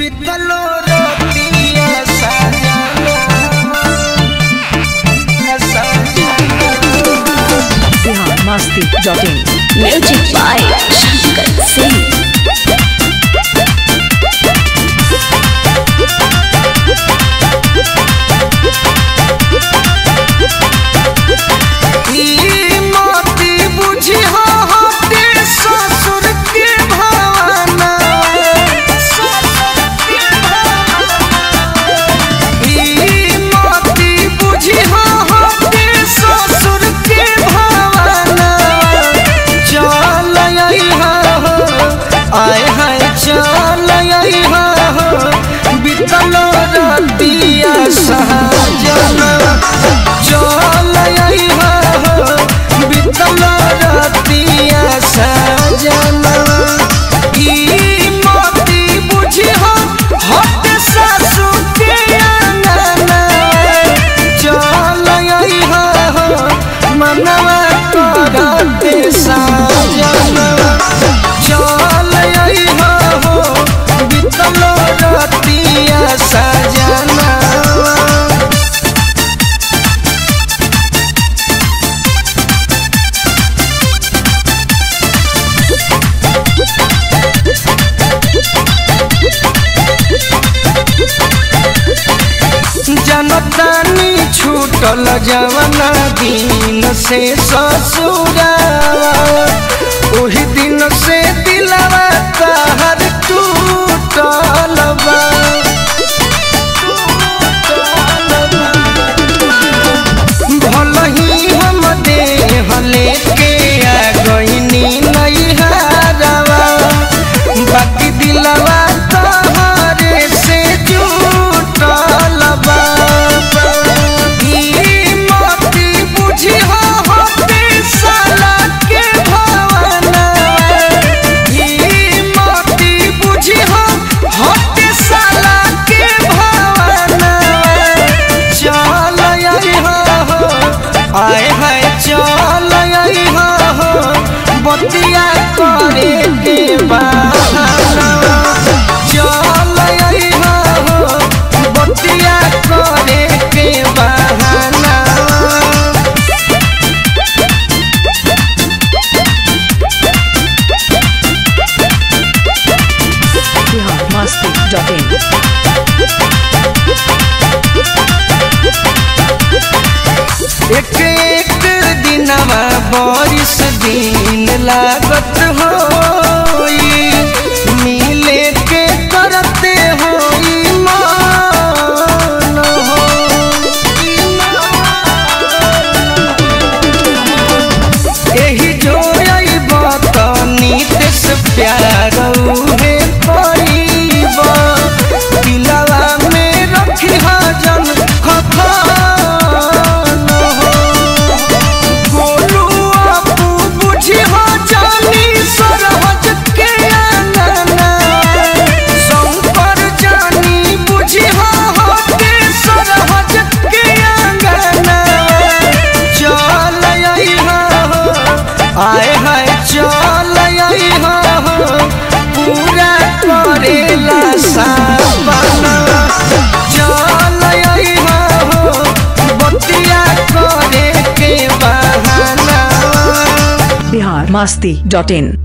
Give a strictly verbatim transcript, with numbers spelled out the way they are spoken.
बितलो रोतिया सजना सजना Bihar Masti dot in music by Shankar Singh. आए हाय चल हो बितलो रतिया सजना चल हो बितलो रतिया सजना ई मोती बुझी हो हट सासू के अंगना चल हो मनवा करते सजना चल हो बितलो रतिया सजना। जनतानी छूटल जवना दिन से ससुरावा ओही दिन से दिलवा तहर टूटल बा भलही हम देह लेके आ गइनी नैहरवा बाकी दिलवा तहरे से जुटल बा ई मोती बुझी हो होते साला के भवना ई मोती बुझी हो होते साला के भवना चल हो आए हाय चल हो बतिया करे के बहाना चल हो बतिया करे के बहाना। बिहार मस्ती डॉट इन एक एक दिनवा बारिश दिन लागत हो मिले के करते हो मान हो एही जो बात नीतीश प्यार उहे परीब दिलवा में रखी जन खफान हो गोलू आपू बुझी हो जानी सरहज के अंगना शंकर जानी बुझी हो होते सरहज के अंगना चल हो आए हाय चल हो पूरा करेला सपना चल हो बतिया करे के बहाना। बिहार मस्ती डॉट इन